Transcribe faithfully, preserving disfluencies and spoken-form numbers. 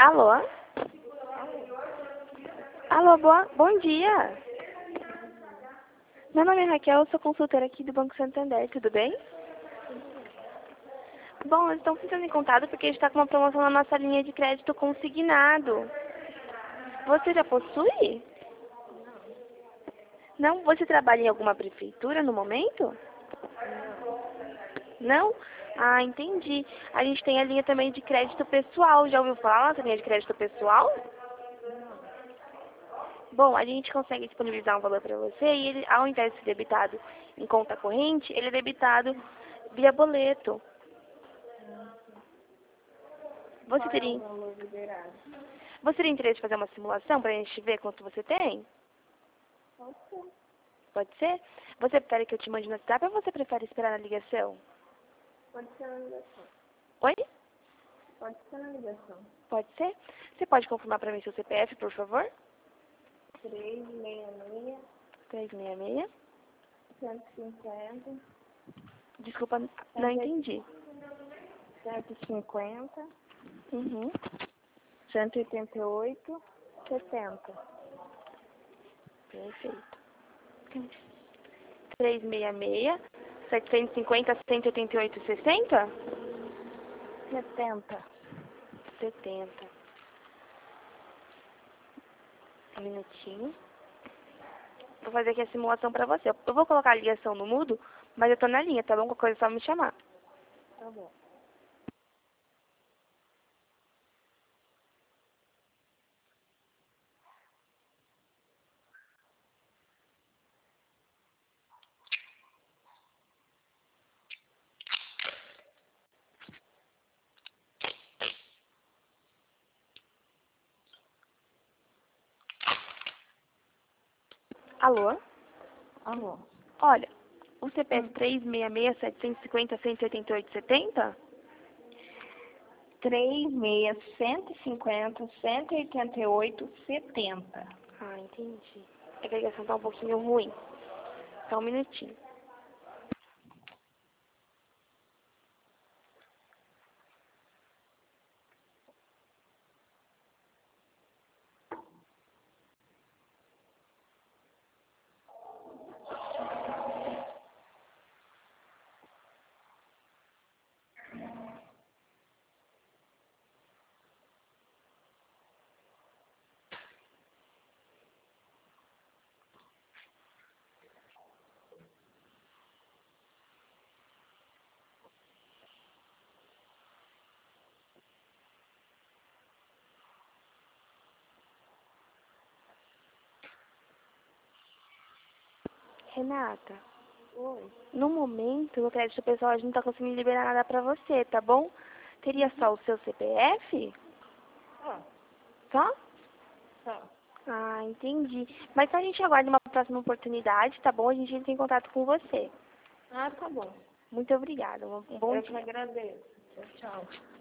Alô? Alô, boa, bom dia. Meu nome é Raquel, eu sou consultora aqui do Banco Santander, tudo bem? Bom, nós estamos entrando em contato porque a gente está com uma promoção na nossa linha de crédito consignado. Você já possui? Não? Você trabalha em alguma prefeitura no momento? Não? Ah, entendi. A gente tem a linha também de crédito pessoal. Já ouviu falar nossa linha de crédito pessoal? Bom, a gente consegue disponibilizar um valor para você e ele, ao invés de ser debitado em conta corrente, ele é debitado via boleto. Você teria, você teria interesse em fazer uma simulação para a gente ver quanto você tem? Pode ser. Pode ser? Você prefere que eu te mande no WhatsApp ou você prefere esperar na ligação? Pode ser na ligação. Oi? Pode ser na ligação. Pode ser? Você pode confirmar para mim seu C P F, por favor? três seis seis, trezentos e sessenta e seis. cento e cinquenta, Desculpa, não entendi. cento e cinquenta, Uhum. cento e oitenta e oito, setenta. Perfeito. trezentos e sessenta e seis, setecentos e cinquenta, cento e oitenta e oito, sessenta? setenta. setenta. Um minutinho. Vou fazer aqui a simulação pra você. Eu vou colocar a ligação no mudo, mas eu tô na linha, tá bom? Qualquer coisa é só me chamar. Tá bom. Alô? Alô. Olha, o C P F Hum. trezentos e sessenta e seis, setecentos e cinquenta, cento e oitenta e oito, setenta? três seis seis, cento e cinquenta, cento e oitenta e oito, setenta. Ah, entendi. É que a ligação tá um pouquinho ruim. Só um minutinho. Renata, Oi. no momento, no crédito pessoal, a gente não tá conseguindo liberar nada pra você, tá bom? Teria só o seu C P F? Ah, Só? tá. Ah, entendi. Mas só a gente aguarda uma próxima oportunidade, tá bom? A gente entra em contato com você. Ah, tá bom. Muito obrigada. Um bom Eu que dia. agradeço. Tchau, tchau.